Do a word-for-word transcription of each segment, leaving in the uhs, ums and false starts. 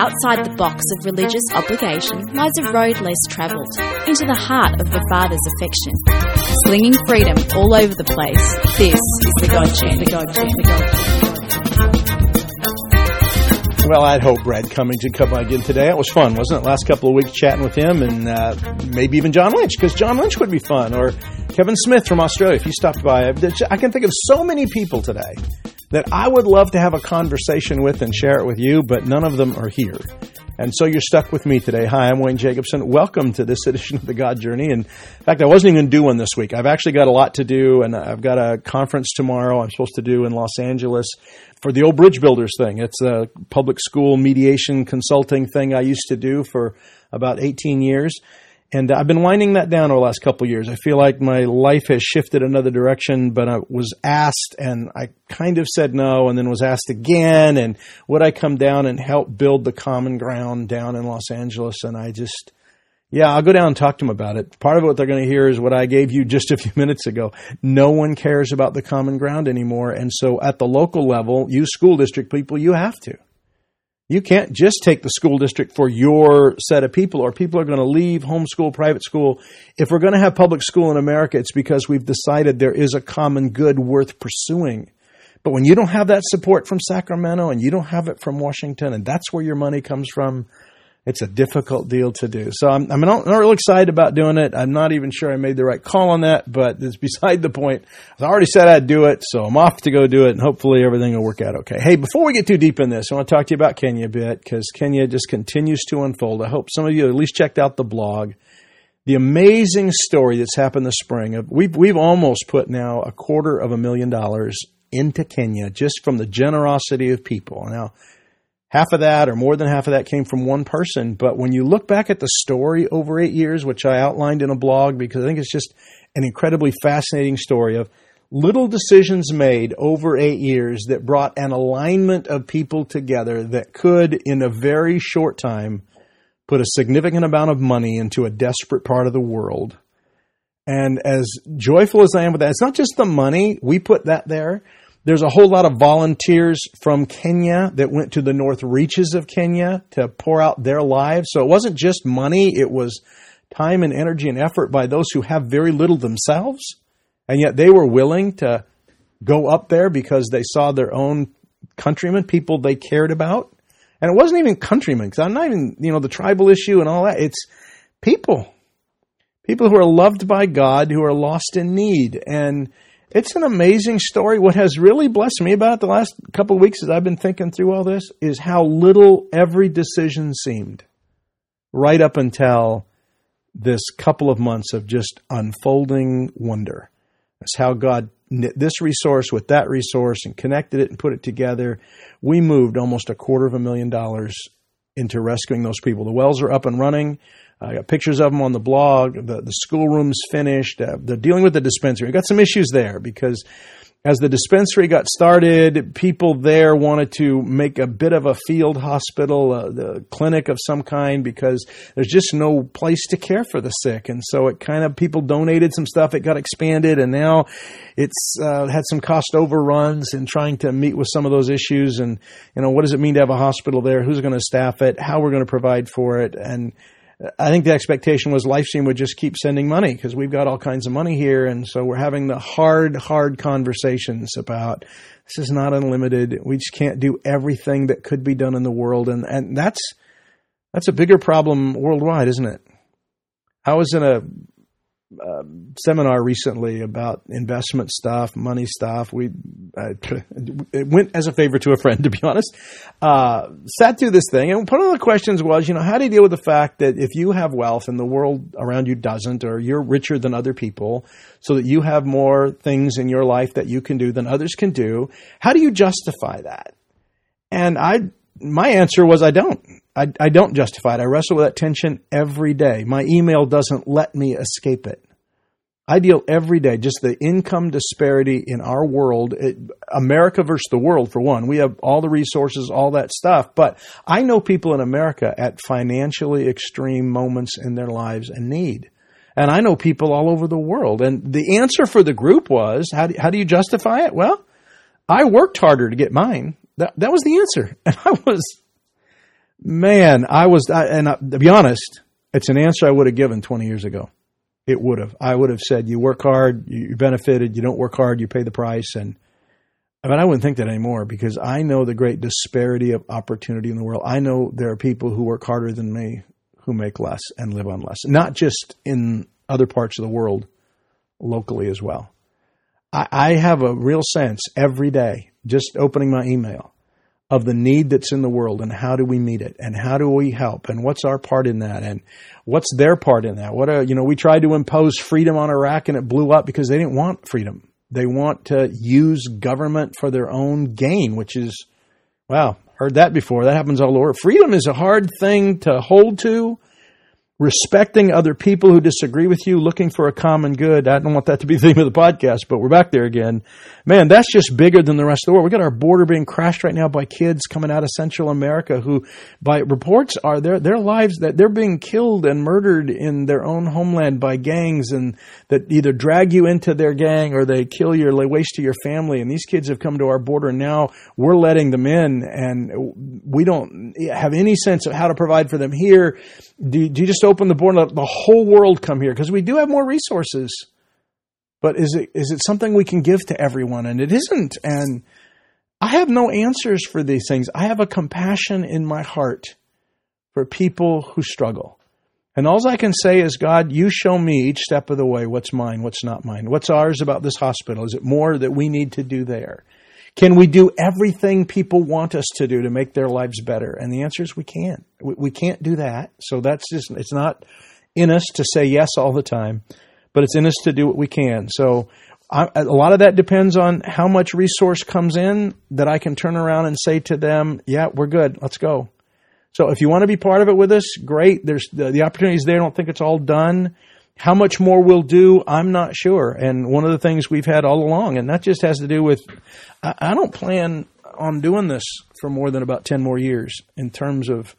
Outside the box of religious obligation lies a road less travelled, into the heart of the Father's affection. Slinging freedom all over the place, this is the God Chant, the God Chant, the God Chant. Well, I'd hope Brad Cummings would come again today. It was fun, wasn't it? Last couple of weeks chatting with him, and uh, maybe even John Lynch, because John Lynch would be fun, or Kevin Smith from Australia, if he stopped by. I can think of so many people today that I would love to have a conversation with and share it with you, but none of them are here. And so you're stuck with me today. Hi, I'm Wayne Jacobson. Welcome to this edition of The God Journey. And in fact, I wasn't even going to do one this week. I've actually got a lot to do, and I've got a conference tomorrow I'm supposed to do in Los Angeles for the old Bridge Builders thing. It's a public school mediation consulting thing I used to do for about eighteen years. And I've been winding that down over the last couple of years. I feel like my life has shifted another direction, but I was asked and I kind of said no, and then was asked again. And would I come down and help build the common ground down in Los Angeles? And I just, yeah, I'll go down and talk to them about it. Part of what they're going to hear is what I gave you just a few minutes ago. No one cares about the common ground anymore. And so at the local level, you school district people, you have to. You can't just take the school district for your set of people, or people are going to leave homeschool, private school. If we're going to have public school in America, it's because we've decided there is a common good worth pursuing. But when you don't have that support from Sacramento and you don't have it from Washington, and that's where your money comes from, it's a difficult deal to do. So I'm, I'm not, not real excited about doing it. I'm not even sure I made the right call on that, but it's beside the point. I already said I'd do it, so I'm off to go do it, and hopefully everything will work out okay. Hey, before we get too deep in this, I want to talk to you about Kenya a bit, because Kenya just continues to unfold. I hope some of you at least checked out the blog. The amazing story that's happened this spring. We've, we've almost put now a quarter of a million dollars into Kenya just from the generosity of people. Now, half of that or more than half of that came from one person. But when you look back at the story over eight years, which I outlined in a blog, because I think it's just an incredibly fascinating story of little decisions made over eight years that brought an alignment of people together that could, in a very short time, put a significant amount of money into a desperate part of the world. And as joyful as I am with that, it's not just the money. We put that there. There's a whole lot of volunteers from Kenya that went to the north reaches of Kenya to pour out their lives. So it wasn't just money. It was time and energy and effort by those who have very little themselves. And yet they were willing to go up there because they saw their own countrymen, people they cared about. And it wasn't even countrymen, because I'm not even, you know, the tribal issue and all that. It's people. People who are loved by God, who are lost in need. And it's an amazing story. What has really blessed me about it the last couple of weeks as I've been thinking through all this is how little every decision seemed right up until this couple of months of just unfolding wonder. That's how God knit this resource with that resource and connected it and put it together. We moved almost a quarter of a million dollars into rescuing those people. The wells are up and running. I got pictures of them on the blog. The, the schoolroom's finished. Uh, they're dealing with the dispensary. We got some issues there because as the dispensary got started, people there wanted to make a bit of a field hospital, uh, the clinic of some kind, because there's just no place to care for the sick. And so it kind of, people donated some stuff. It got expanded, and now it's uh, had some cost overruns in trying to meet with some of those issues. And, you know, what does it mean to have a hospital there? Who's going to staff it? How we're going to provide for it? And I think the expectation was LifeStream would just keep sending money because we've got all kinds of money here. And so we're having the hard, hard conversations about this is not unlimited. We just can't do everything that could be done in the world. And, and that's, that's a bigger problem worldwide, isn't it? I was in a, a seminar recently about investment stuff, money stuff. We, uh, it went as a favor to a friend, to be honest. Uh, sat through this thing, and one of the questions was, you know, how do you deal with the fact that if you have wealth and the world around you doesn't, or you're richer than other people, so that you have more things in your life that you can do than others can do, how do you justify that? And I, my answer was, I don't. I, I don't justify it. I wrestle with that tension every day. My email doesn't let me escape it. I deal every day, just the income disparity in our world, it, America versus the world, for one. We have all the resources, all that stuff. But I know people in America at financially extreme moments in their lives and need. And I know people all over the world. And the answer for the group was, how do, how do you justify it? Well, I worked harder to get mine. That, that was the answer. And I was Man, I was, I, and I, to be honest, it's an answer I would have given twenty years ago. It would have. I would have said, you work hard, you're benefited. You don't work hard, you pay the price. And but I wouldn't think that anymore because I know the great disparity of opportunity in the world. I know there are people who work harder than me who make less and live on less, not just in other parts of the world, locally as well. I, I have a real sense every day, just opening my email, of the need that's in the world and how do we meet it and how do we help and what's our part in that and what's their part in that. What a, you know, we tried to impose freedom on Iraq and it blew up because they didn't want freedom. They want to use government for their own gain, which is, wow, heard that before. That happens all over. Freedom is a hard thing to hold to. Respecting other people who disagree with you, looking for a common good. I don't want that to be the theme of the podcast, but we're back there again. Man, that's just bigger than the rest of the world. We got our border being crashed right now by kids coming out of Central America who, by reports, are their their lives that they're being killed and murdered in their own homeland by gangs, and that either drag you into their gang or they kill you or lay waste to your family. And these kids have come to our border, and now we're letting them in, and we don't have any sense of how to provide for them here. Do, do you just open the border and let the whole world come here? Because we do have more resources. But is it is it something we can give to everyone? And it isn't. And I have no answers for these things. I have a compassion in my heart for people who struggle. And all I can say is, God, you show me each step of the way what's mine, what's not mine. What's ours about this hospital? Is it more that we need to do there? Can we do everything people want us to do to make their lives better? And the answer is we can't. We, we can't do that. So that's just, it's not in us to say yes all the time, but it's in us to do what we can. So I, a lot of that depends on how much resource comes in that I can turn around and say to them, yeah, we're good. Let's go. So if you want to be part of it with us, great. There's the, the opportunities there. I don't think it's all done. How much more we'll do, I'm not sure. And one of the things we've had all along, and that just has to do with, I, I don't plan on doing this for more than about ten more years in terms of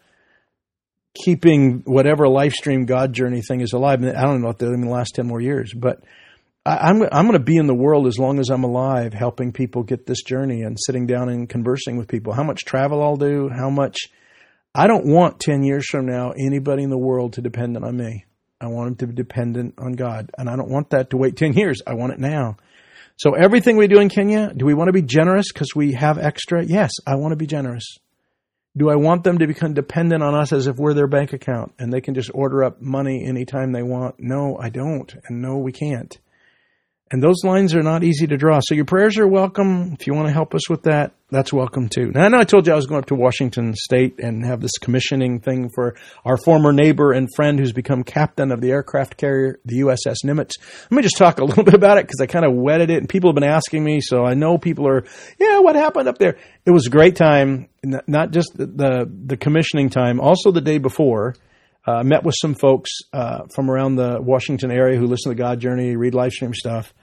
keeping whatever live stream God journey thing is alive. I don't know if they're in the last ten more years, but I, I'm, I'm going to be in the world as long as I'm alive, helping people get this journey and sitting down and conversing with people. How much travel I'll do, how much, I don't want ten years from now anybody in the world to depend on me. I want them to be dependent on God. And I don't want that to wait ten years. I want it now. So everything we do in Kenya, do we want to be generous because we have extra? Yes, I want to be generous. Do I want them to become dependent on us as if we're their bank account and they can just order up money anytime they want? No, I don't. And no, we can't. And those lines are not easy to draw. So your prayers are welcome. If you want to help us with that, that's welcome too. Now, I know I told you I was going up to Washington State and have this commissioning thing for our former neighbor and friend who's become captain of the aircraft carrier, the U S S Nimitz. Let me just talk a little bit about it because I kind of wetted it and people have been asking me. So I know people are, yeah, what happened up there? It was a great time, not just the, the, the commissioning time, also the day before. I uh, met with some folks uh, from around the Washington area who listen to God Journey, read live stream stuff.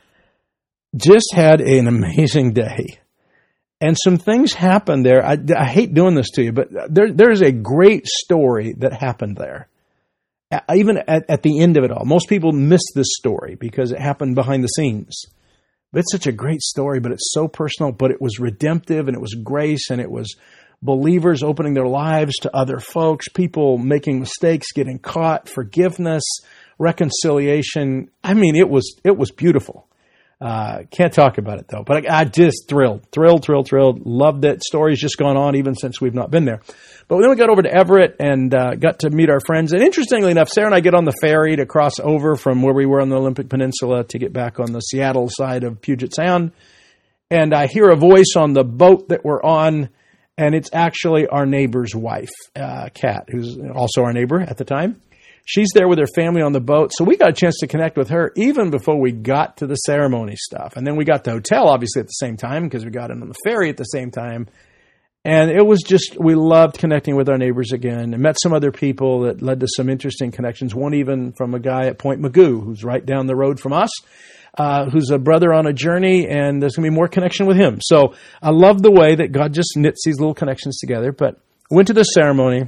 Just had an amazing day. And some things happened there. I, I hate doing this to you, but there, there's a great story that happened there. Even at, at the end of it all. Most people miss this story because it happened behind the scenes. But it's such a great story, but it's so personal, but it was redemptive and it was grace and it was believers opening their lives to other folks, people making mistakes, getting caught, forgiveness, reconciliation. I mean, it was, it was beautiful. Uh, can't talk about it though, but I, I just thrilled, thrilled, thrilled, thrilled. Loved it. Story's just gone on even since we've not been there. But then we got over to Everett and uh, got to meet our friends. And interestingly enough, Sarah and I get on the ferry to cross over from where we were on the Olympic Peninsula to get back on the Seattle side of Puget Sound. And I hear a voice on the boat that we're on, and it's actually our neighbor's wife, uh, Kat, who's also our neighbor at the time. She's there with her family on the boat. So we got a chance to connect with her even before we got to the ceremony stuff. And then we got to the hotel, obviously, at the same time because we got in on the ferry at the same time. And it was just, we loved connecting with our neighbors again and met some other people that led to some interesting connections. One even from a guy at Point Magoo, who's right down the road from us, uh, who's a brother on a journey, and there's going to be more connection with him. So I love the way that God just knits these little connections together. But went to the ceremony.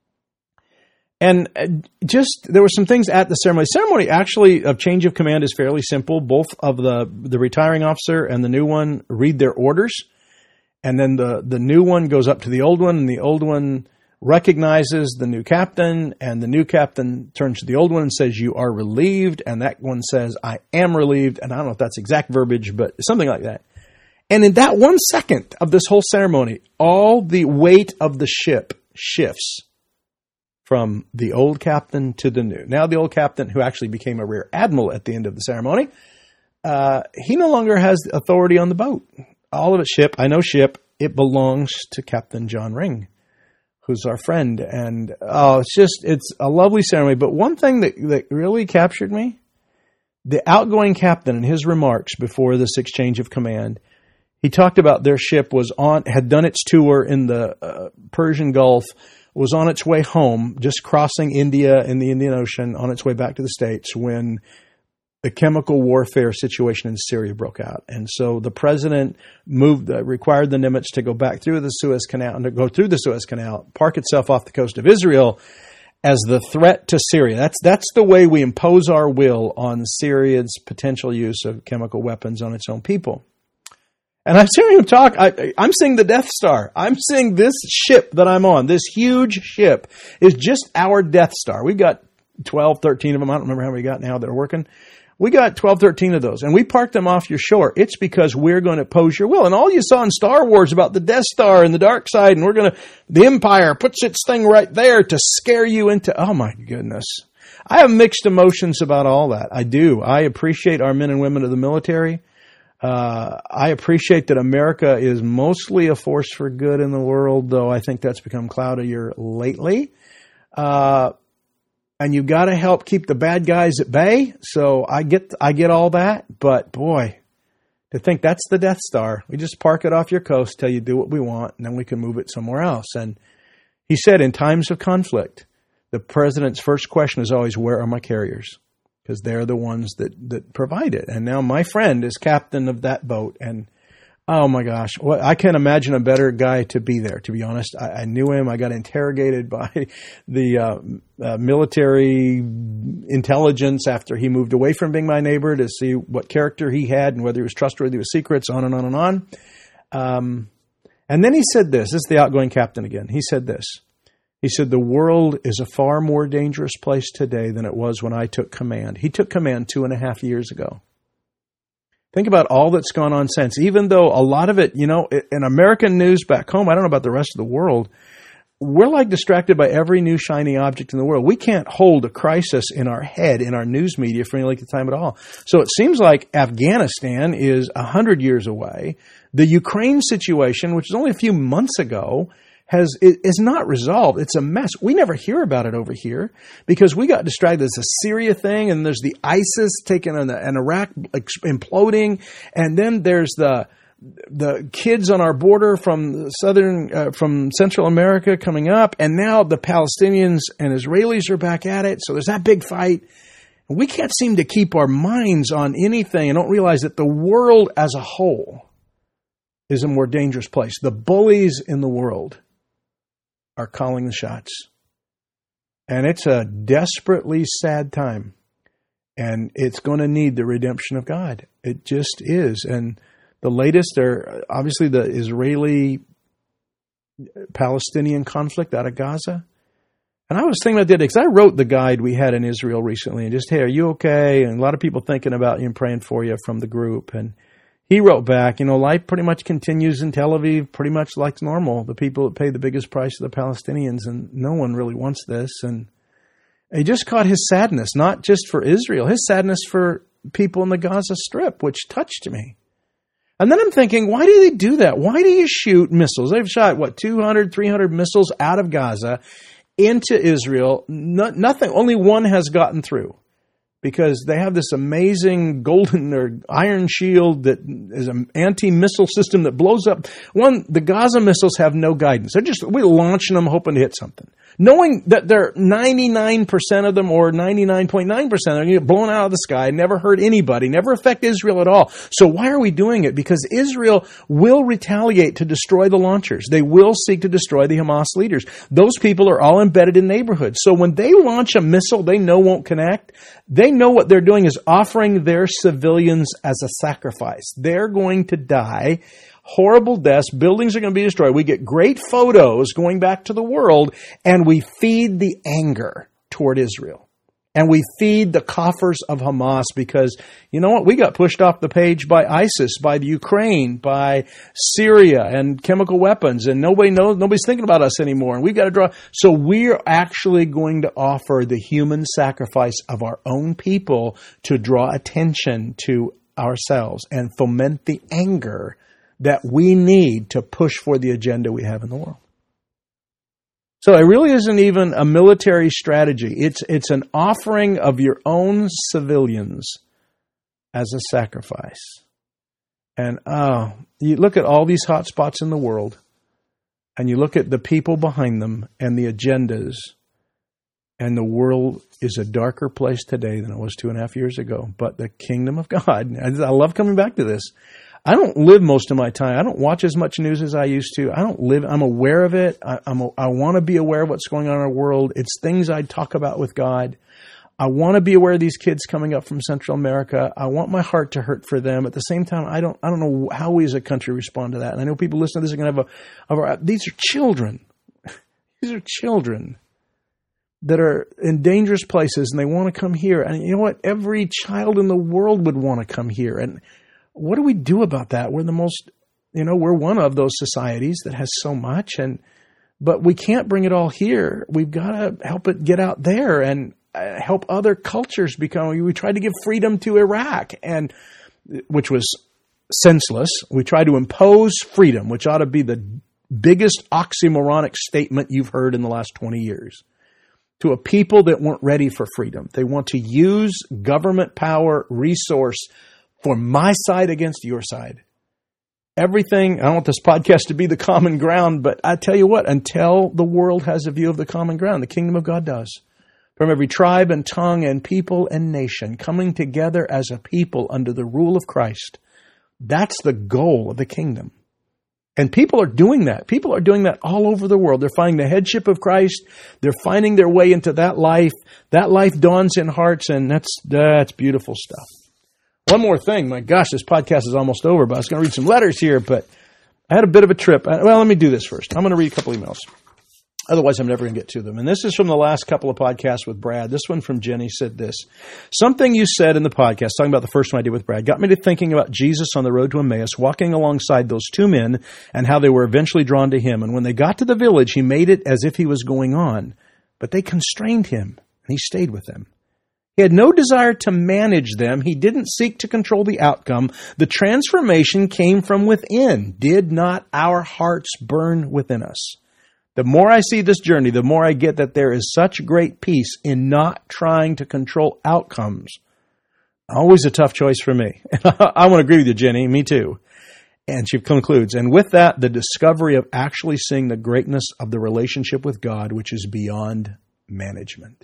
And just, there were some things at the ceremony. Ceremony actually of change of command is fairly simple. Both of the, the retiring officer and the new one read their orders. And then the, the new one goes up to the old one, and the old one recognizes the new captain, and the new captain turns to the old one and says, "You are relieved," and that one says, "I am relieved," and I don't know if that's exact verbiage, but something like that. And in that one second of this whole ceremony, all the weight of the ship shifts from the old captain to the new. Now the old captain, who actually became a rear admiral at the end of the ceremony, uh, he no longer has authority on the boat. All of it ship, I know ship, it belongs to Captain John Ring, who's our friend. And oh, it's just, it's a lovely ceremony. But one thing that, that really captured me, the outgoing captain in his remarks before this exchange of command, he talked about their ship was on, had done its tour in the uh, Persian Gulf, was on its way home, just crossing India in the Indian Ocean, on its way back to the States when the chemical warfare situation in Syria broke out. And so the president moved, uh, required the Nimitz to go back through the Suez Canal, and to go through the Suez Canal, park itself off the coast of Israel as the threat to Syria. That's, that's the way we impose our will on Syria's potential use of chemical weapons on its own people. And I'm hearing him talk. I, I'm seeing the Death Star. I'm seeing this ship that I'm on, this huge ship, is just our Death Star. We've got twelve, thirteen of them. I don't remember how many we got now that are working. We got twelve, thirteen of those, and we parked them off your shore. It's because we're going to oppose your will. And all you saw in Star Wars about the Death Star and the dark side, and we're going to, the Empire puts its thing right there to scare you into, oh my goodness. I have mixed emotions about all that. I do. I appreciate our men and women of the military. Uh, I appreciate that America is mostly a force for good in the world, though I think that's become cloudier lately. Uh, and you got to help keep the bad guys at bay. So I get, I get all that, but boy, to think that's the Death Star. We just park it off your coast till you do what we want, and then we can move it somewhere else. And he said, in times of conflict, the president's first question is always, where are my carriers? Because they're the ones that, that provide it. And now my friend is captain of that boat. And oh my gosh, well, I can't imagine a better guy to be there, to be honest. I, I knew him. I got interrogated by the uh, uh, military intelligence after he moved away from being my neighbor to see what character he had and whether he was trustworthy with secrets, on and on and on. Um, and then he said this. This is the outgoing captain again. He said this. He said, the world is a far more dangerous place today than it was when I took command. He took command two and a half years ago. Think about all that's gone on since, even though a lot of it, you know, in American news back home, I don't know about the rest of the world, we're like distracted by every new shiny object in the world. We can't hold a crisis in our head, in our news media for any length of time at all. So it seems like Afghanistan is a hundred years away. The Ukraine situation, which was only a few months ago, has is not resolved. It's a mess. We never hear about it over here because we got distracted. There's a Syria thing, and there's the ISIS taking an, an Iraq imploding, and then there's the the kids on our border from southern uh, from Central America coming up, and now the Palestinians and Israelis are back at it. So there's that big fight. We can't seem to keep our minds on anything and don't realize that the world as a whole is a more dangerous place. The bullies in the world are calling the shots. And it's a desperately sad time. And it's going to need the redemption of God. It just is. And the latest are obviously the Israeli-Palestinian conflict out of Gaza. And I was thinking about that because I wrote the guide we had in Israel recently and just, hey, are you okay? And a lot of people thinking about you and praying for you from the group. And he wrote back, you know, life pretty much continues in Tel Aviv, pretty much like normal. The people that pay the biggest price are the Palestinians, and no one really wants this. And he just caught his sadness, not just for Israel, his sadness for people in the Gaza Strip, which touched me. And then I'm thinking, why do they do that? Why do you shoot missiles? They've shot, what, two hundred, three hundred missiles out of Gaza into Israel. No, nothing, only one has gotten through. Because they have this amazing golden or iron shield that is an anti-missile system that blows up. One, the Gaza missiles have no guidance. They're just, we're launching them hoping to hit something. Knowing that they're ninety-nine percent of them or ninety-nine point nine percent are going to get blown out of the sky, never hurt anybody, never affect Israel at all. So why are we doing it? Because Israel will retaliate to destroy the launchers. They will seek to destroy the Hamas leaders. Those people are all embedded in neighborhoods. So when they launch a missile they know won't connect, they know what they're doing is offering their civilians as a sacrifice. They're going to die horrible deaths. Buildings are going to be destroyed. We get great photos going back to the world, and we feed the anger toward Israel. And we feed the coffers of Hamas because, you know what, we got pushed off the page by ISIS, by the Ukraine, by Syria and chemical weapons, and nobody knows, nobody's thinking about us anymore. And we've got to draw. So we're actually going to offer the human sacrifice of our own people to draw attention to ourselves and foment the anger that we need to push for the agenda we have in the world. So it really isn't even a military strategy. It's it's an offering of your own civilians as a sacrifice. And oh, you look at all these hot spots in the world, and you look at the people behind them and the agendas, and the world is a darker place today than it was two and a half years ago. But the kingdom of God, I love coming back to this. I don't live most of my time. I don't watch as much news as I used to. I don't live. I'm aware of it. I, I'm a, I want to be aware of what's going on in our world. It's things I talk about with God. I want to be aware of these kids coming up from Central America. I want my heart to hurt for them. At the same time, I don't. I don't know how we as a country respond to that. And I know people listening to this are going to have a. a these are children. These are children that are in dangerous places, and they want to come here. And you know what? Every child in the world would want to come here. And what do we do about that? We're the most, you know, we're one of those societies that has so much, and but we can't bring it all here. We've got to help it get out there and uh, help other cultures become. We tried to give freedom to Iraq, and which was senseless. We tried to impose freedom, which ought to be the biggest oxymoronic statement you've heard in the last twenty years, to a people that weren't ready for freedom. They want to use government power, resource, for my side against your side. Everything, I don't want this podcast to be the common ground, but I tell you what, until the world has a view of the common ground, the kingdom of God does. From every tribe and tongue and people and nation coming together as a people under the rule of Christ. That's the goal of the kingdom. And people are doing that. People are doing that all over the world. They're finding the headship of Christ. They're finding their way into that life. That life dawns in hearts, and that's that's beautiful stuff. One more thing. My gosh, this podcast is almost over, but I was going to read some letters here, but I had a bit of a trip. Well, let me do this first. I'm going to read a couple emails. Otherwise, I'm never going to get to them. And this is from the last couple of podcasts with Brad. This one from Jenny said this. Something you said in the podcast, talking about the first one I did with Brad, got me to thinking about Jesus on the road to Emmaus, walking alongside those two men and how they were eventually drawn to him. And when they got to the village, he made it as if he was going on, but they constrained him, and he stayed with them. He had no desire to manage them. He didn't seek to control the outcome. The transformation came from within. Did not our hearts burn within us? The more I see this journey, the more I get that there is such great peace in not trying to control outcomes. Always a tough choice for me. I want to agree with you, Jenny. Me too. And she concludes, and with that, the discovery of actually seeing the greatness of the relationship with God, which is beyond management.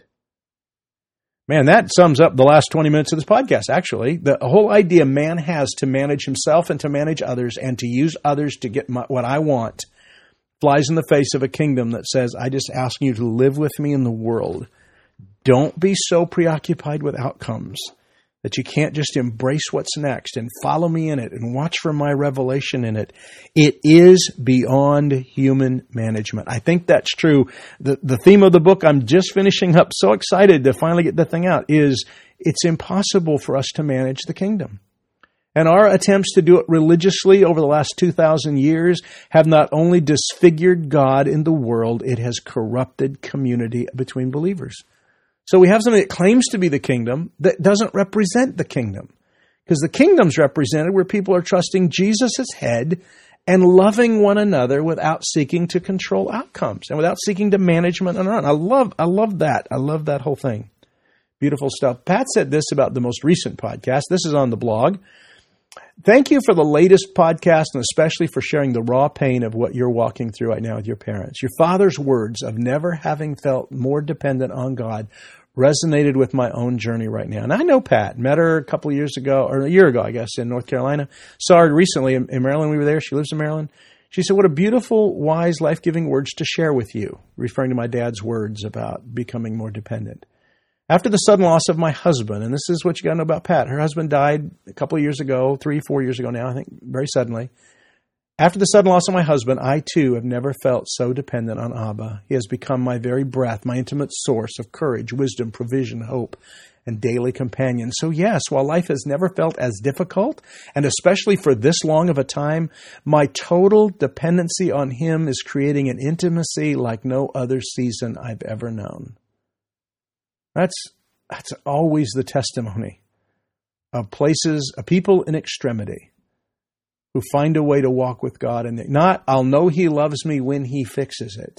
Man, that sums up the last twenty minutes of this podcast, actually. The whole idea man has to manage himself and to manage others and to use others to get my, what I want flies in the face of a kingdom that says, I just ask you to live with me in the world. Don't be so preoccupied with outcomes that you can't just embrace what's next and follow me in it and watch for my revelation in it. It is beyond human management. I think that's true. The, the theme of the book I'm just finishing up, so excited to finally get the thing out, is it's impossible for us to manage the kingdom. And our attempts to do it religiously over the last two thousand years have not only disfigured God in the world, it has corrupted community between believers. So we have something that claims to be the kingdom that doesn't represent the kingdom. Because the kingdom's represented where people are trusting Jesus as head and loving one another without seeking to control outcomes and without seeking to management and on. I love, I love that. I love that whole thing. Beautiful stuff. Pat said this about the most recent podcast. This is on the blog. Thank you for the latest podcast and especially for sharing the raw pain of what you're walking through right now with your parents. Your father's words of never having felt more dependent on God resonated with my own journey right now. And I know Pat. Met her a couple of years ago, or a year ago, I guess, in North Carolina. Saw her recently in, in Maryland. We were there. She lives in Maryland. She said, what a beautiful, wise, life-giving words to share with you, referring to my dad's words about becoming more dependent. After the sudden loss of my husband, and this is what you got to know about Pat. Her husband died a couple of years ago, three, four years ago now, I think, very suddenly. After the sudden loss of my husband, I too have never felt so dependent on Abba. He has become my very breath, my intimate source of courage, wisdom, provision, hope, and daily companion. So yes, while life has never felt as difficult, and especially for this long of a time, my total dependency on him is creating an intimacy like no other season I've ever known. That's, that's always the testimony of places, of people in extremity who find a way to walk with God. And not, I'll know he loves me when he fixes it,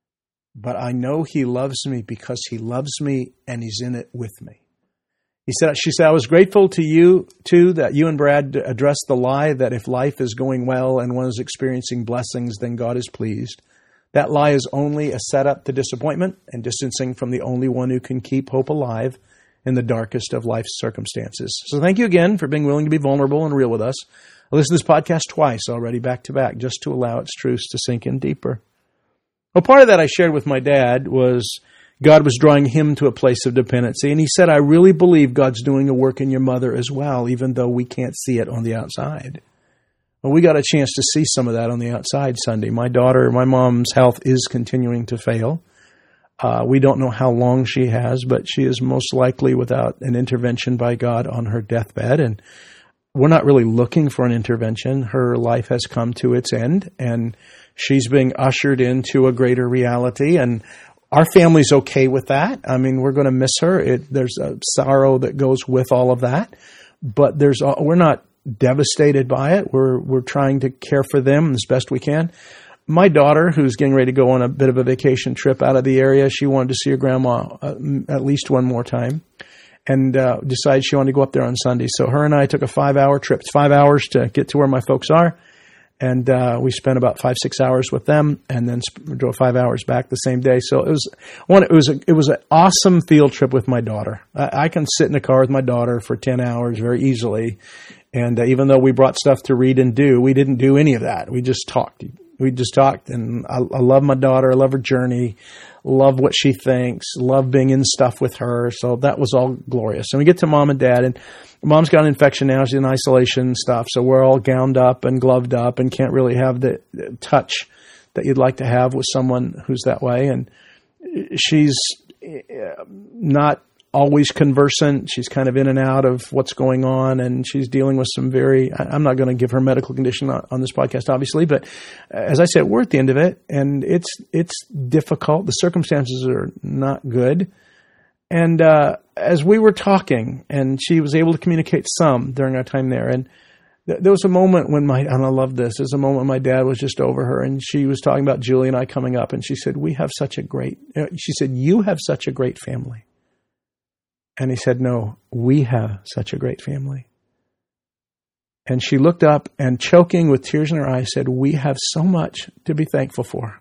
but I know he loves me because he loves me and he's in it with me. He said, she said, I was grateful to you, too, that you and Brad addressed the lie that if life is going well and one is experiencing blessings, then God is pleased. That lie is only a setup to disappointment and distancing from the only one who can keep hope alive in the darkest of life's circumstances. So thank you again for being willing to be vulnerable and real with us. I listened to this podcast twice already, back to back, just to allow its truths to sink in deeper. Well, part of that I shared with my dad was God was drawing him to a place of dependency. And he said, I really believe God's doing a work in your mother as well, even though we can't see it on the outside. Well, we got a chance to see some of that on the outside Sunday. My daughter, my mom's health is continuing to fail. Uh, we don't know how long she has, but she is most likely without an intervention by God on her deathbed. And we're not really looking for an intervention. Her life has come to its end, and she's being ushered into a greater reality. And our family's okay with that. I mean, we're going to miss her. It, there's a sorrow that goes with all of that, but there's we're not devastated by it. We're we're trying to care for them as best we can. My daughter, who's getting ready to go on a bit of a vacation trip out of the area, she wanted to see her grandma uh, at least one more time, and uh, decided she wanted to go up there on Sunday. So her and I took a five-hour trip. It's five hours to get to where my folks are. And uh, we spent about five, six hours with them, and then sp- drove five hours back the same day. So it was one. It was a, it was an awesome field trip with my daughter. I, I can sit in a car with my daughter for ten hours very easily. And uh, even though we brought stuff to read and do, we didn't do any of that. We just talked. We just talked, and I, I love my daughter. I love her journey. Love what she thinks. Love being in stuff with her. So that was all glorious. And we get to mom and dad, and mom's got an infection now. She's in isolation and stuff. So we're all gowned up and gloved up and can't really have the touch that you'd like to have with someone who's that way. And she's not always conversant. She's kind of in and out of what's going on, and she's dealing with some very, I'm not going to give her medical condition on this podcast, obviously, but as I said, we're at the end of it, and it's it's difficult. The circumstances are not good. And uh, as we were talking, and she was able to communicate some during our time there, and th- there was a moment when my, and I love this, there's a moment when my dad was just over her, and she was talking about Julie and I coming up, and she said, we have such a great, she said, you have such a great family. And he said, no, we have such a great family. And she looked up and, choking with tears in her eyes, said, we have so much to be thankful for.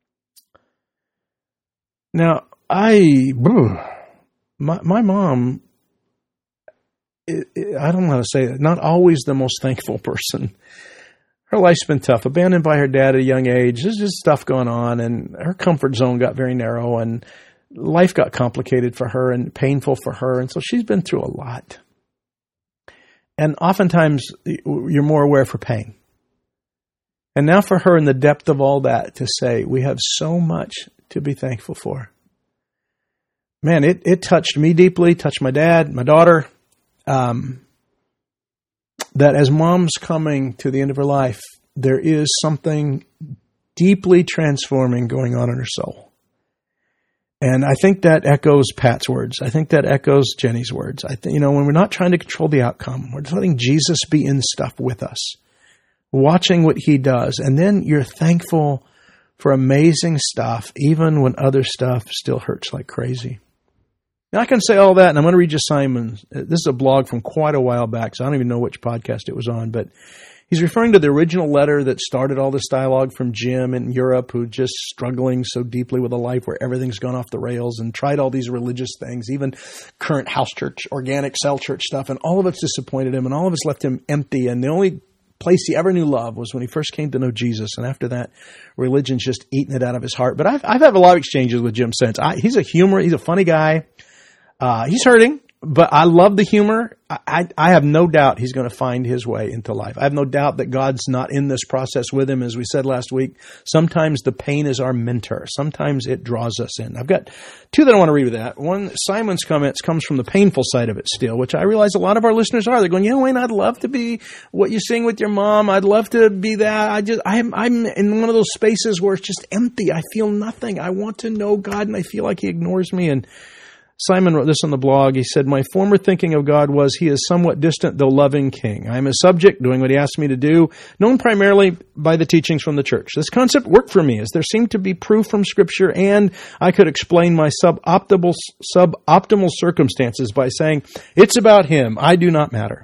Now, I, my, my mom, it, it, I don't know how to say it, not always the most thankful person. Her life's been tough. Abandoned by her dad at a young age. There's just stuff going on, and her comfort zone got very narrow, and life got complicated for her and painful for her. And so she's been through a lot. And oftentimes you're more aware for pain. And now for her, in the depth of all that, to say, we have so much to be thankful for. Man, it, it touched me deeply, touched my dad, my daughter, um, that as mom's coming to the end of her life, there is something deeply transforming going on in her soul. And I think that echoes Pat's words. I think that echoes Jenny's words. I think, you know, when we're not trying to control the outcome, we're just letting Jesus be in stuff with us, watching what he does. And then you're thankful for amazing stuff, even when other stuff still hurts like crazy. Now, I can say all that, and I'm going to read you Simon. This is a blog from quite a while back, so I don't even know which podcast it was on, but he's referring to the original letter that started all this dialogue from Jim in Europe, who's just struggling so deeply with a life where everything's gone off the rails and tried all these religious things, even current house church, organic cell church stuff, and all of it's disappointed him, and all of it's left him empty. And the only place he ever knew love was when he first came to know Jesus, and after that, religion's just eaten it out of his heart. But I've, I've had a lot of exchanges with Jim since. I, he's a humor, he's a funny guy. Uh, he's hurting. but I love the humor. I, I, I have no doubt he's going to find his way into life. I have no doubt that God's not in this process with him. As we said last week, sometimes the pain is our mentor. Sometimes it draws us in. I've got two that I want to read with that. One, Simon's comments comes from the painful side of it still, which I realize a lot of our listeners are. They're going, you know, Wayne, I'd love to be what you sing with your mom. I'd love to be that. I just, I'm, I'm in one of those spaces where it's just empty. I feel nothing. I want to know God and I feel like he ignores me. And Simon wrote this on the blog. He said, my former thinking of God was he is somewhat distant, though loving king. I am his subject, doing what he asked me to do, known primarily by the teachings from the church. This concept worked for me as there seemed to be proof from Scripture, and I could explain my suboptimal, suboptimal circumstances by saying, it's about him. I do not matter.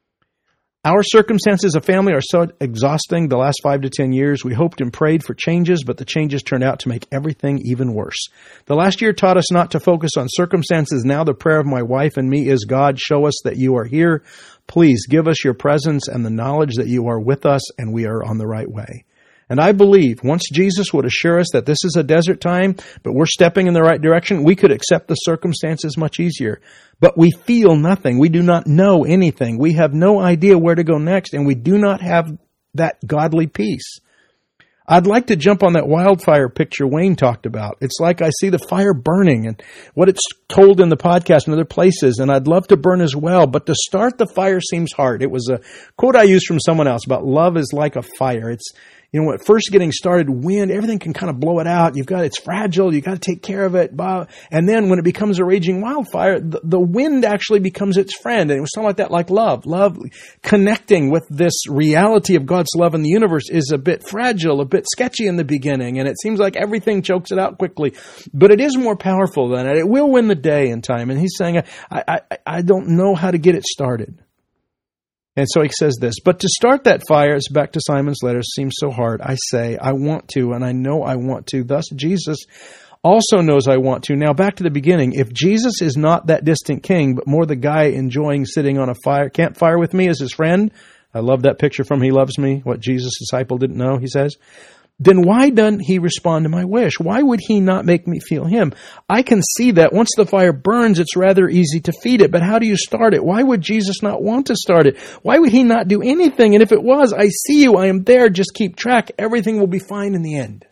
Our circumstances of family are so exhausting the last five to ten years. We hoped and prayed for changes, but the changes turned out to make everything even worse. The last year taught us not to focus on circumstances. Now the prayer of my wife and me is, God, show us that you are here. Please give us your presence and the knowledge that you are with us and we are on the right way. And I believe once Jesus would assure us that this is a desert time, but we're stepping in the right direction, we could accept the circumstances much easier. But we feel nothing. We do not know anything. We have no idea where to go next, and we do not have that godly peace. I'd like to jump on that wildfire picture Wayne talked about. It's like I see the fire burning and what it's told in the podcast and other places, and I'd love to burn as well, but to start the fire seems hard. It was a quote I used from someone else about love is like a fire. It's, you know, at first getting started, wind, everything can kind of blow it out. You've got, it's fragile. You got to take care of it. And then when it becomes a raging wildfire, the, the wind actually becomes its friend. And it was something like that, like love. Love connecting with this reality of God's love in the universe is a bit fragile, a bit sketchy in the beginning. And it seems like everything chokes it out quickly. But it is more powerful than it. It will win the day in time. And he's saying, I, I, I don't know how to get it started. And so he says this, but to start that fire, it's back to Simon's letter, seems so hard. I say, I want to, and I know I want to. Thus, Jesus also knows I want to. Now, back to the beginning. If Jesus is not that distant king, but more the guy enjoying sitting on a fire campfire with me as his friend, I love that picture from He Loves Me, what Jesus' disciple didn't know, he says, then why doesn't he respond to my wish? Why would he not make me feel him? I can see that once the fire burns, it's rather easy to feed it. But how do you start it? Why would Jesus not want to start it? Why would he not do anything? And if it was, I see you, I am there, just keep track. Everything will be fine in the end.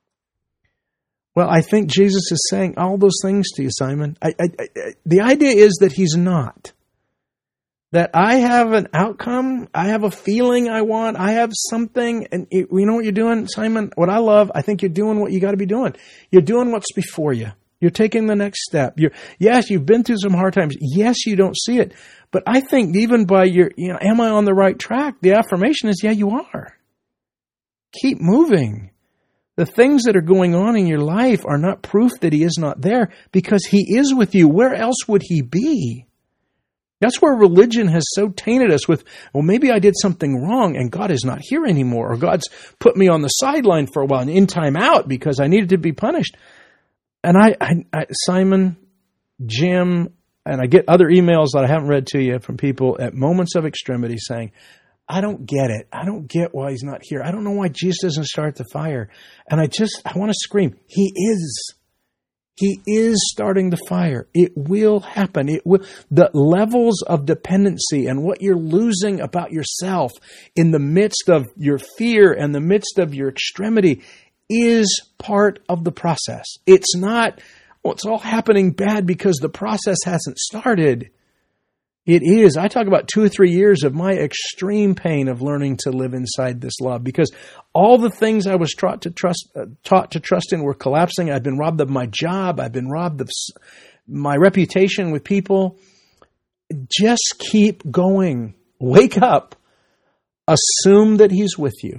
Well, I think Jesus is saying all those things to you, Simon. I, I, I, the idea is that he's not. That I have an outcome, I have a feeling I want, I have something, and it, you know what you're doing, Simon? What I love, I think you're doing what you got to be doing. You're doing what's before you. You're taking the next step. You're, yes, you've been through some hard times. Yes, you don't see it. But I think even by your, you know, am I on the right track? The affirmation is, yeah, you are. Keep moving. The things that are going on in your life are not proof that he is not there because he is with you. Where else would he be? That's where religion has so tainted us with, well, maybe I did something wrong and God is not here anymore, or God's put me on the sideline for a while and in time out because I needed to be punished. And I, I, I, Simon, Jim, and I get other emails that I haven't read to you from people at moments of extremity saying, I don't get it. I don't get why he's not here. I don't know why Jesus doesn't start the fire. And I just, I want to scream, he is. He is starting the fire. It will happen. It will. The levels of dependency and what you're losing about yourself in the midst of your fear and the midst of your extremity is part of the process. It's not, well, it's all happening bad because the process hasn't started. It is. I talk about two or three years of my extreme pain of learning to live inside this love because all the things I was taught to trust, uh, taught to trust in were collapsing. I've been robbed of my job. I've been robbed of my reputation with people. Just keep going. Wake up. Assume that he's with you.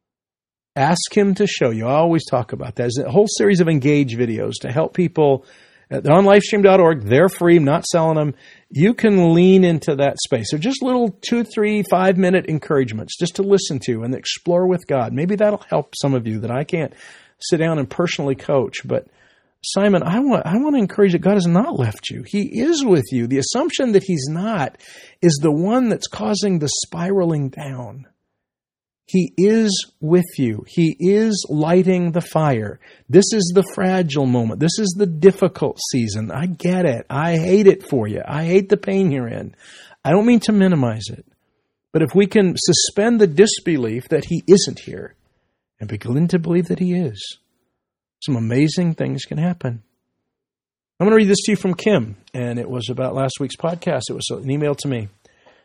Ask him to show you. I always talk about that. There's a whole series of Engage videos to help people. They're on lifestream dot org. They're free. I'm not selling them. You can lean into that space. They're just little two, three, five minute encouragements just to listen to and explore with God. Maybe that'll help some of you that I can't sit down and personally coach. But Simon, I want, I want to encourage that God has not left you. He is with you. The assumption that he's not is the one that's causing the spiraling down. He is with you. He is lighting the fire. This is the fragile moment. This is the difficult season. I get it. I hate it for you. I hate the pain you're in. I don't mean to minimize it. But if we can suspend the disbelief that he isn't here and begin to believe that he is, some amazing things can happen. I'm going to read this to you from Kim, and it was about last week's podcast. It was an email to me.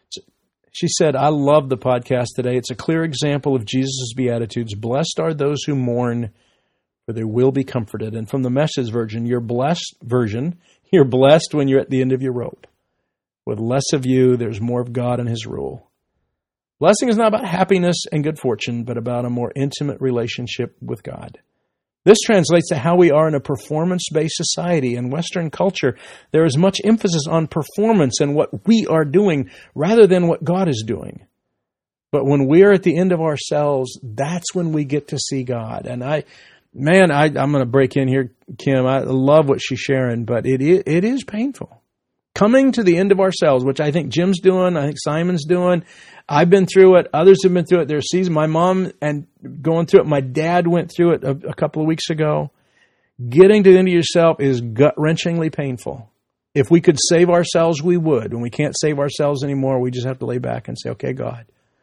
She said, I love the podcast today. It's a clear example of Jesus' Beatitudes. Blessed are those who mourn, for they will be comforted. And from the Message version, you're blessed version, you're blessed when you're at the end of your rope. With less of you, there's more of God and his rule. Blessing is not about happiness and good fortune, but about a more intimate relationship with God. This translates to how we are in a performance-based society. In Western culture, there is much emphasis on performance and what we are doing rather than what God is doing. But when we're at the end of ourselves, that's when we get to see God. And I, man, I, I'm going to break in here, Kim. I love what she's sharing, but it is, it is painful. Coming to the end of ourselves, which I think Jim's doing, I think Simon's doing. I've been through it. Others have been through it. There's seasons. My mom and going through it. My dad went through it a, a couple of weeks ago. Getting to the end of yourself is gut-wrenchingly painful. If we could save ourselves, we would. When we can't save ourselves anymore, we just have to lay back and say, okay, God,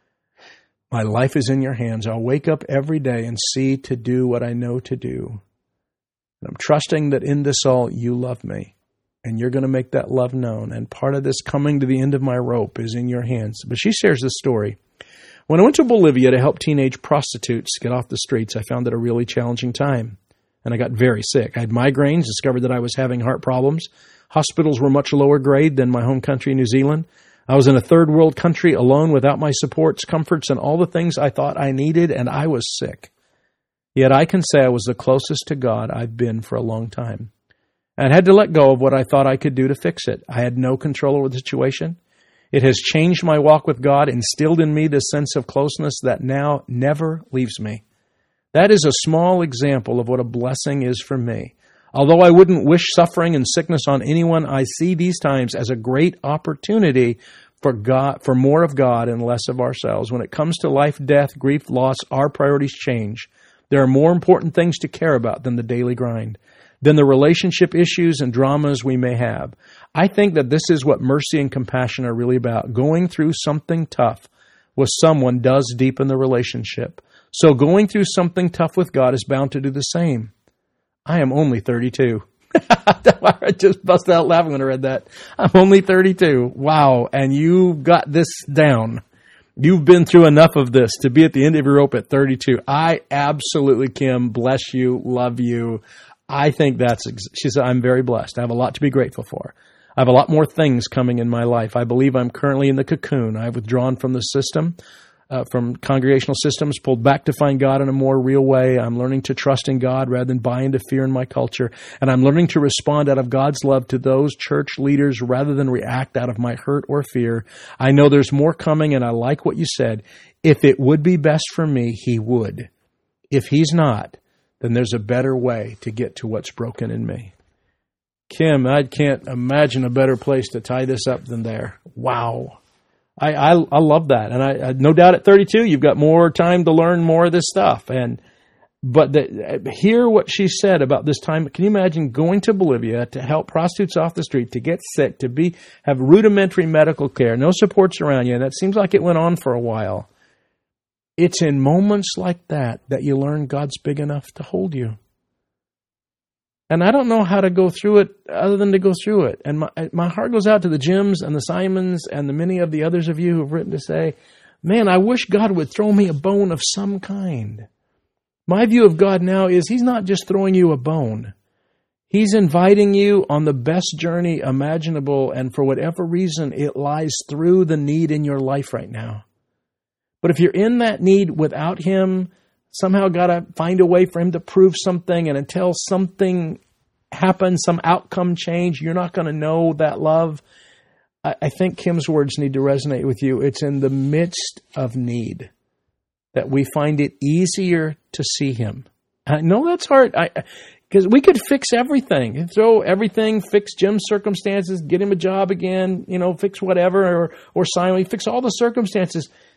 my life is in your hands. I'll wake up every day and see to do what I know to do. And I'm trusting that in this all, you love me. And you're going to make that love known. And part of this coming to the end of my rope is in your hands. But she shares this story. When I went to Bolivia to help teenage prostitutes get off the streets, I found it a really challenging time. And I got very sick. I had migraines, discovered that I was having heart problems. Hospitals were much lower grade than my home country, New Zealand. I was in a third world country alone without my supports, comforts, and all the things I thought I needed, and I was sick. Yet I can say I was the closest to God I've been for a long time. And had to let go of what I thought I could do to fix it. I had no control over the situation. It has changed my walk with God, instilled in me this sense of closeness that now never leaves me. That is a small example of what a blessing is for me. Although I wouldn't wish suffering and sickness on anyone, I see these times as a great opportunity for God, for more of God and less of ourselves. When it comes to life, death, grief, loss, our priorities change. There are more important things to care about than the daily grind, than the relationship issues and dramas we may have. I think that this is what mercy and compassion are really about. Going through something tough with someone does deepen the relationship. So going through something tough with God is bound to do the same. I am only thirty-two. I just busted out laughing when I read that. I'm only thirty-two. Wow. And you got this down. You've been through enough of this to be at the end of your rope at thirty-two. I absolutely, Kim, bless you, love you. I think that's, she said, I'm very blessed. I have a lot to be grateful for. I have a lot more things coming in my life. I believe I'm currently in the cocoon. I've withdrawn from the system, uh, from congregational systems, pulled back to find God in a more real way. I'm learning to trust in God rather than buy into fear in my culture. And I'm learning to respond out of God's love to those church leaders rather than react out of my hurt or fear. I know there's more coming, and I like what you said. If it would be best for me, he would. If he's not, then there's a better way to get to what's broken in me. Kim, I can't imagine a better place to tie this up than there. Wow. I I, I love that. And I, I no doubt at thirty-two, you've got more time to learn more of this stuff. And But the, hear what she said about this time. Can you imagine going to Bolivia to help prostitutes off the street, to get sick, to be have rudimentary medical care, no supports around you? And that seems like it went on for a while. It's in moments like that that you learn God's big enough to hold you. And I don't know how to go through it other than to go through it. And my my heart goes out to the Jims and the Simons and the many of the others of you who have written to say, man, I wish God would throw me a bone of some kind. My view of God now is he's not just throwing you a bone. He's inviting you on the best journey imaginable, and for whatever reason, it lies through the need in your life right now. But if you're in that need without him, somehow got to find a way for him to prove something, and until something happens, some outcome change, you're not going to know that love. I, I think Kim's words need to resonate with you. It's in the midst of need that we find it easier to see him. I know that's hard, because we could fix everything, throw everything, fix Jim's circumstances, get him a job again, you know, fix whatever, or or Simon, fix all the circumstances.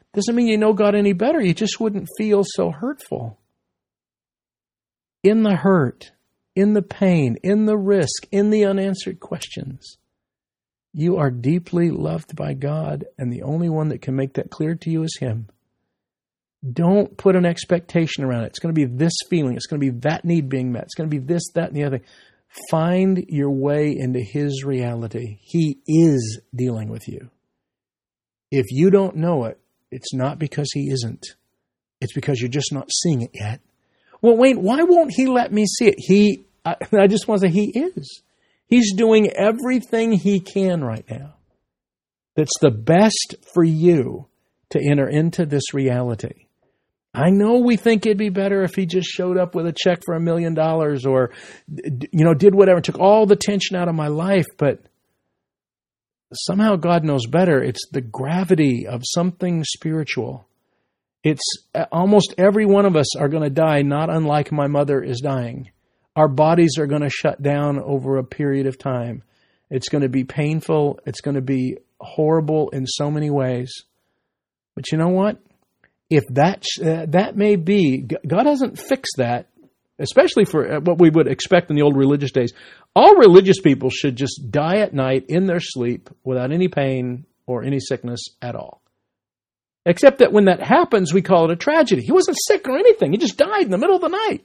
Doesn't mean you know God any better. You just wouldn't feel so hurtful. In the hurt, in the pain, in the risk, in the unanswered questions, you are deeply loved by God, and the only one that can make that clear to you is Him. Don't put an expectation around it. It's going to be this feeling. It's going to be that need being met. It's going to be this, that, and the other. Find your way into His reality. He is dealing with you. If you don't know it, it's not because He isn't. It's because you're just not seeing it yet. Well, Wayne, why won't He let me see it? He, I, I just want to say He is. He's doing everything He can right now that's the best for you to enter into this reality. I know we think it'd be better if He just showed up with a check for a million dollars or, you know, did whatever, took all the tension out of my life, but somehow God knows better. It's the gravity of something spiritual. It's almost every one of us are going to die, not unlike my mother is dying. Our bodies are going to shut down over a period of time. It's going to be painful. It's going to be horrible in so many ways. But you know what? If that uh, that may be, God hasn't fixed that, especially for what we would expect in the old religious days. All religious people should just die at night in their sleep without any pain or any sickness at all. Except that when that happens, we call it a tragedy. He wasn't sick or anything. He just died in the middle of the night.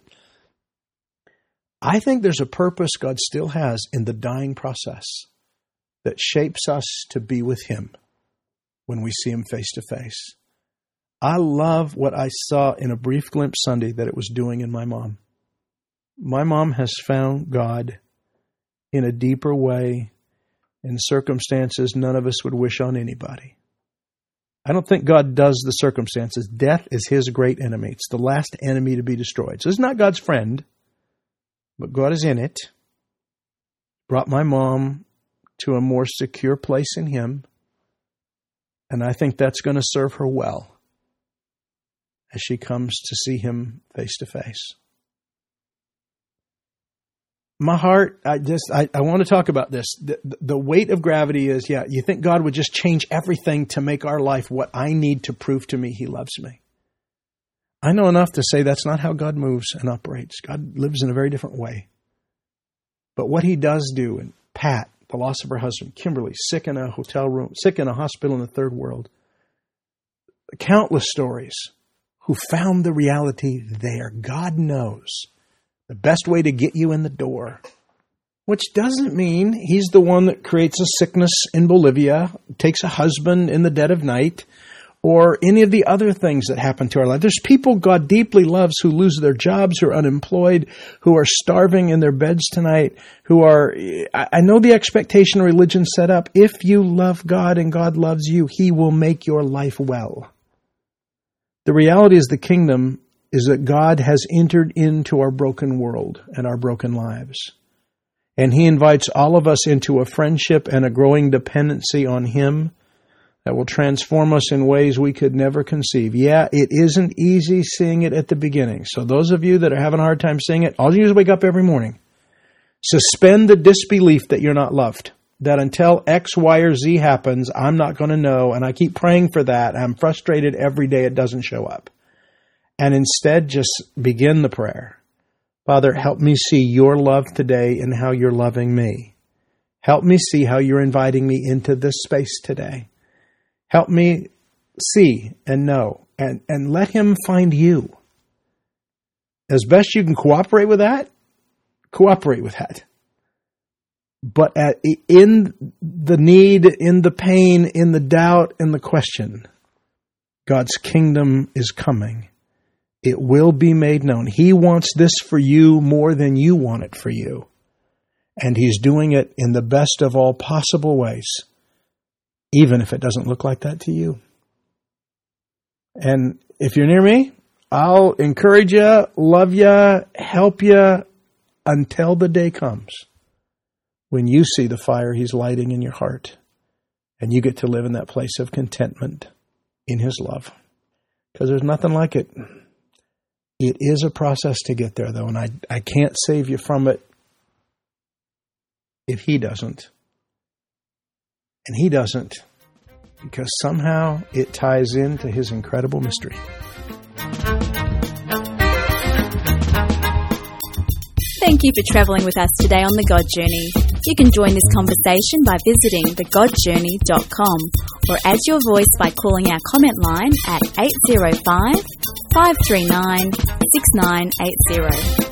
I think there's a purpose God still has in the dying process that shapes us to be with Him when we see Him face to face. I love what I saw in a brief glimpse Sunday that it was doing in my mom. My mom has found God in a deeper way in circumstances none of us would wish on anybody. I don't think God does the circumstances. Death is His great enemy. It's the last enemy to be destroyed. So it's not God's friend, but God is in it. Brought my mom to a more secure place in Him, and I think that's going to serve her well as she comes to see Him face to face. My heart, I just, I, I want to talk about this. The, the weight of gravity is, yeah, you think God would just change everything to make our life what I need to prove to me He loves me. I know enough to say that's not how God moves and operates. God lives in a very different way. But what He does do, and Pat, the loss of her husband, Kimberly, sick in a hotel room, sick in a hospital in the third world, countless stories who found the reality there. God knows the best way to get you in the door, which doesn't mean He's the one that creates a sickness in Bolivia, takes a husband in the dead of night, or any of the other things that happen to our life. There's people God deeply loves who lose their jobs, who are unemployed, who are starving in their beds tonight, who are, I know the expectation religion set up. If you love God and God loves you, He will make your life well. The reality is the kingdom is that God has entered into our broken world and our broken lives. And He invites all of us into a friendship and a growing dependency on Him that will transform us in ways we could never conceive. Yeah, it isn't easy seeing it at the beginning. So those of you that are having a hard time seeing it, all you do is wake up every morning. Suspend the disbelief that you're not loved. That until X, Y, or Z happens, I'm not going to know. And I keep praying for that. I'm frustrated every day it doesn't show up. And instead, just begin the prayer. Father, help me see your love today and how you're loving me. Help me see how you're inviting me into this space today. Help me see and know, and, and let Him find you. As best you can cooperate with that, cooperate with that. But at, in the need, in the pain, in the doubt, in the question, God's kingdom is coming. It will be made known. He wants this for you more than you want it for you. And He's doing it in the best of all possible ways, even if it doesn't look like that to you. And if you're near me, I'll encourage you, love you, help you until the day comes when you see the fire He's lighting in your heart and you get to live in that place of contentment in His love. Because there's nothing like it. It is a process to get there, though, and I, I can't save you from it if He doesn't. And He doesn't. because somehow it ties into his incredible mystery. Thank you for travelling with us today on The God Journey. You can join this conversation by visiting the god journey dot com or add your voice by calling our comment line at eight zero five, five three nine, six nine eight zero.